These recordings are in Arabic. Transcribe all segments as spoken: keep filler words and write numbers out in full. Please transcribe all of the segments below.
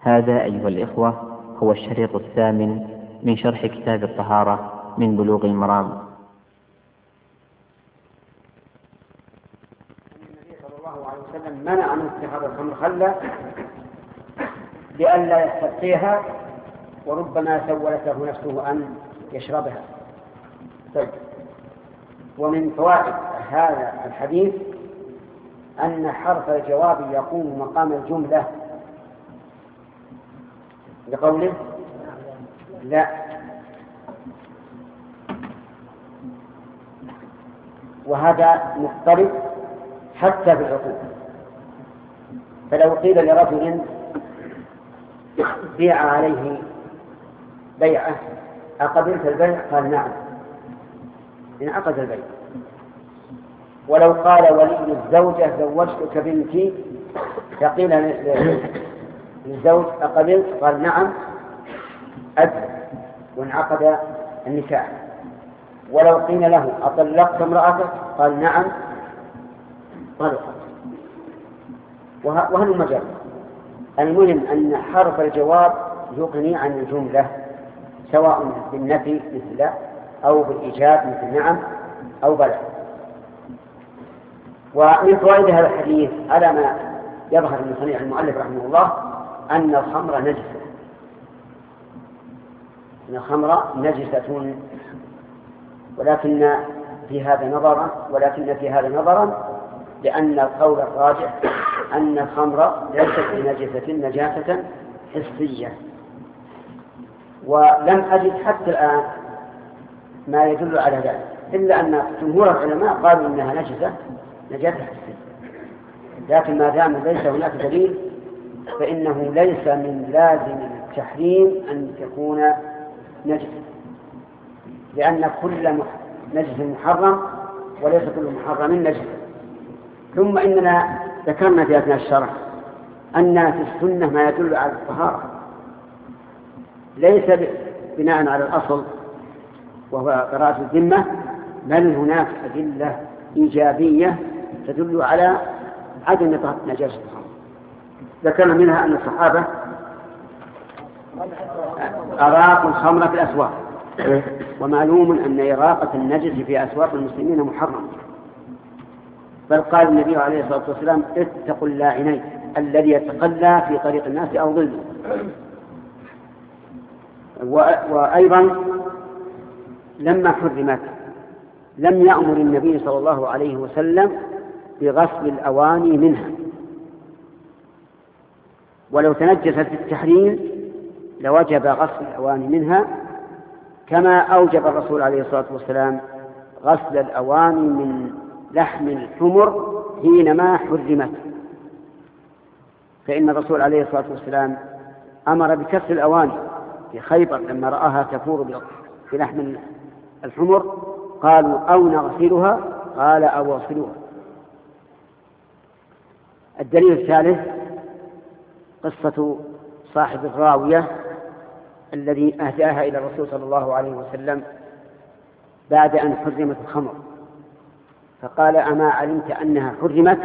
هذا أيها الإخوة هو الشريط الثامن من شرح كتاب الطهارة من بلوغ المرام. النبي صلى الله عليه وسلم منع من اتخاذ الخمر خلا لئلا يستبقيها وربما سولت له نفسه أن يشربها. طيب. ومن فوائد هذا الحديث أن حرف الجواب يقوم مقام الجملة لقوله لا، وهذا مضطرب حتى في العقوق. فلو قيل لرجل بيع عليه بيعة أقبلت البيع؟ قال نعم، انعقد البيع. ولو قال ولي الزوجة زوجتك بنتي فقيل للزوج أقبلت؟ قال نعم، أدب وانعقد النكاح. ولو قيل له أطلقت امرأتك؟ قال نعم، طلقت. وهل مجرد. المهم أن حرف الجواب يغني عن الجملة سواء بالنفي مثل لا أو بالإيجاب مثل نعم أو بلى. ومن فوائد هذا الحديث على ما يظهر من صنيع المؤلف رحمه الله أن الخمر نجسة، أن الخمر نجسة، ولكن في هذا نظرا ولكن في هذا نظرا لأن القول الراجح أن الخمر ليست بنجسة نجاسة حسية. ولم أجد حتى الآن ما يدل على ذلك، إلا أن جمهور العلماء قالوا إنها نجسة نجاسة حسية، لكن ما دام ليس هناك دليل فإنه ليس من لازم التحريم أن تكون نجسة، لأن كل نجس محرم وليس كل محرم نجسة. ثم إننا ذكرنا في أثناء الشرح أن في السنة ما يدل على الطهارة ليس بناء على الأصل وهو براءة الذمة، بل هناك أدلة إيجابية تدل على عدم نجاسة الخمر. ذكرنا منها أن الصحابة أراقوا الخمر في الأسواق، ومعلوم أن إراقة النجس في أسواق المسلمين محرم، بل قال النبي عليه الصلاة والسلام اتقوا اللاعنين الذي يتقلى في طريق الناس أو ظله. وأيضا لما حرمت لم يأمر النبي صلى الله عليه وسلم بغسل الأواني منها، ولو تنجست بالتحريم لوجب غسل الأواني منها، كما أوجب الرسول عليه الصلاة والسلام غسل الأواني من لحم الحمر حينما حرمت. فإن الرسول عليه الصلاة والسلام أمر بكسر الأواني في خيبر لما رآها تفور بلحم الحمر، قالوا أو نغسلها؟ قال أو اغسلوها. الدليل الثالث قصة صاحب الراوية الذي أهداها إلى الرسول صلى الله عليه وسلم بعد أن حرمت الخمر، فقال أما علمت أنها حرمت؟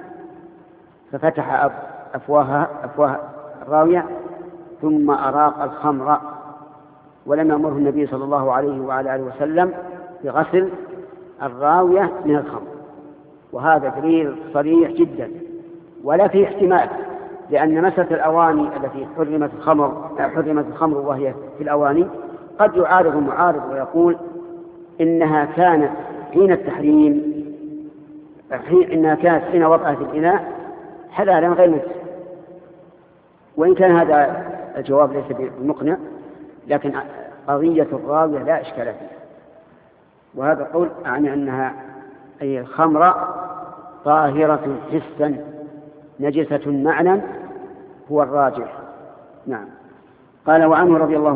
ففتح أفواهها أفواه الراوية ثم أراق الخمر، ولم يأمره النبي صلى الله عليه وعلى آله وسلم بغسل الراوية من الخمر. وهذا دليل صريح جدا ولا فيه احتمال، لأن مسألة الأواني التي حرمت الخمر حرمت الخمر وهي في الأواني قد يعارض معارض ويقول إنها كانت حين التحريم حين إنها كانت حين وضعها في الإناء حلالا غير نجس، وإن كان هذا الجواب ليس بمقنع، لكن قضية الراوية لا إشكال فيها. وهذا القول أعني أنها أي الخمر طاهرة حسا نجسة معنى هو الراجح. نعم. قال وعنه رضي الله